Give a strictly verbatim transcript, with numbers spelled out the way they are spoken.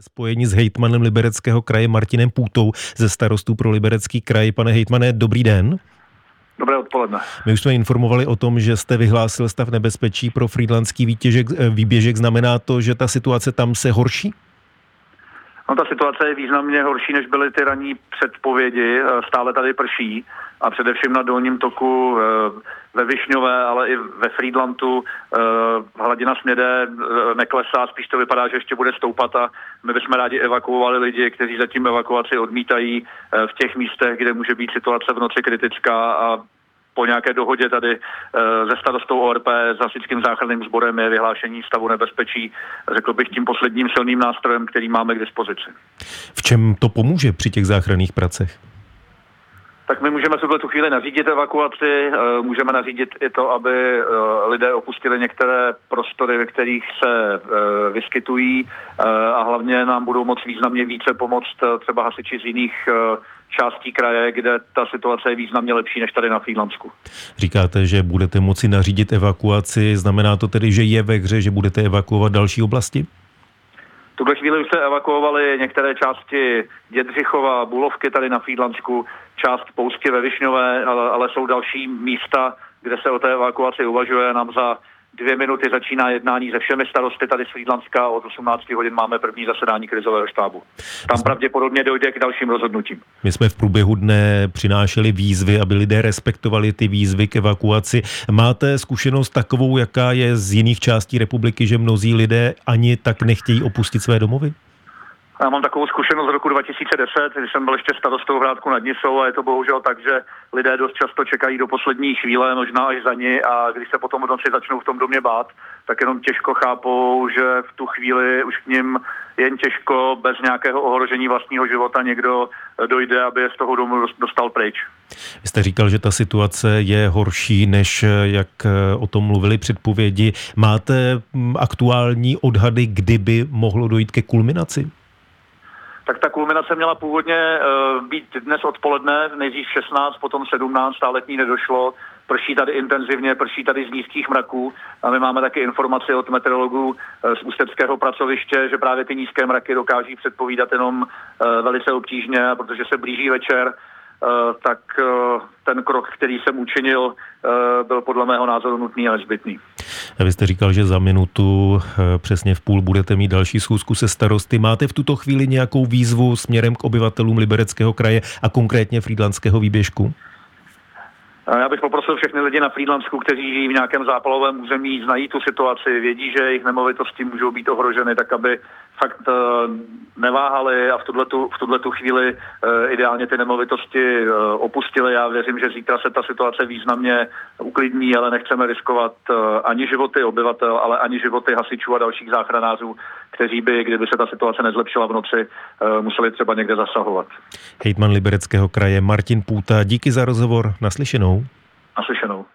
Spojení s hejtmanem Libereckého kraje Martinem Půtou ze Starostů pro Liberecký kraj. Pane hejtmane, dobrý den. Dobré odpoledne. My už jsme informovali o tom, že jste vyhlásil stav nebezpečí pro frýdlantský výtěžek, výběžek. Znamená to, že ta situace tam se horší? No, ta situace je významně horší, než byly ty ranní předpovědi. Stále tady prší a především na dolním toku ve Višňové, ale i ve Frýdlantu hladina směde neklesá, spíš to vypadá, že ještě bude stoupat a my bychom rádi evakuovali lidi, kteří zatím evakuaci odmítají v těch místech, kde může být situace v noci kritická, a po nějaké dohodě tady se starostou O R P, s hasičským záchranným sborem je vyhlášení stavu nebezpečí, řekl bych, tím posledním silným nástrojem, který máme k dispozici. V čem to pomůže při těch záchranných pracech? Tak my můžeme v tuto chvíli nařídit evakuaci, můžeme nařídit i to, aby lidé opustili některé prostory, ve kterých se vyskytují, a hlavně nám budou moct významně více pomoct třeba hasiči z jiných částí kraje, kde ta situace je významně lepší než tady na Frýdlantsku. Říkáte, že budete moci nařídit evakuaci, znamená to tedy, že je ve hře, že budete evakuovat další oblasti? V tuhle chvíli už se evakuovaly některé části Dědřichova, Bulovky tady na Frýdlantsku, část Pousky ve Višňové, ale, ale jsou další místa, kde se o té evakuaci uvažuje. Nám za dvě minuty začíná jednání se všemi starosty tady z Frýdlantska, od osmnácti hodin máme první zasedání krizového štábu. Tam pravděpodobně dojde k dalším rozhodnutím. My jsme v průběhu dne přinášeli výzvy, aby lidé respektovali ty výzvy k evakuaci. Máte zkušenost takovou, jaká je z jiných částí republiky, že mnozí lidé ani tak nechtějí opustit své domovy? Já mám takovou zkušenost z roku dva tisíce deset, když jsem byl ještě starostou v Hrádku nad Nisou, a je to bohužel tak, že lidé dost často čekají do poslední chvíle, možná až za ní, a když se potom v noci začnou v tom domě bát, tak jenom těžko chápou, že v tu chvíli už k nim jen těžko, bez nějakého ohrožení vlastního života někdo dojde, aby je z toho domu dostal pryč. Vy jste říkal, že ta situace je horší, než jak o tom mluvili předpovědi. Máte aktuální odhady, kdyby mohlo dojít ke kulminaci? Tak ta kulminace měla původně uh, být dnes odpoledne, nejdřív šestnáct, potom sedmnáct, ale k ní nedošlo. Prší tady intenzivně, prší tady z nízkých mraků, a my máme taky informaci od meteorologů uh, z ústeckého pracoviště, že právě ty nízké mraky dokáží předpovídat jenom uh, velice obtížně, protože se blíží večer. Uh, tak uh, ten krok, který jsem učinil, uh, byl podle mého názoru nutný a nezbytný. Vy jste říkal, že za minutu přesně v půl budete mít další schůzku se starosty. Máte v tuto chvíli nějakou výzvu směrem k obyvatelům Libereckého kraje a konkrétně frýdlantského výběžku? Já bych poprosil všechny lidi na Frýdlantsku, kteří žijí v nějakém zápalovém území, znají tu situaci, vědí, že jejich nemovitosti můžou být ohroženy, tak aby fakt neváhali a v tuhletu, v tuhletu chvíli ideálně ty nemovitosti opustili. Já věřím, že zítra se ta situace významně uklidní, ale nechceme riskovat ani životy obyvatel, ale ani životy hasičů a dalších záchranářů, kteří by, kdyby se ta situace nezlepšila v noci, museli třeba někde zasahovat. Hejtman Libereckého kraje Martin Půta, díky za rozhovor. Naslyšenou. Naslyšenou.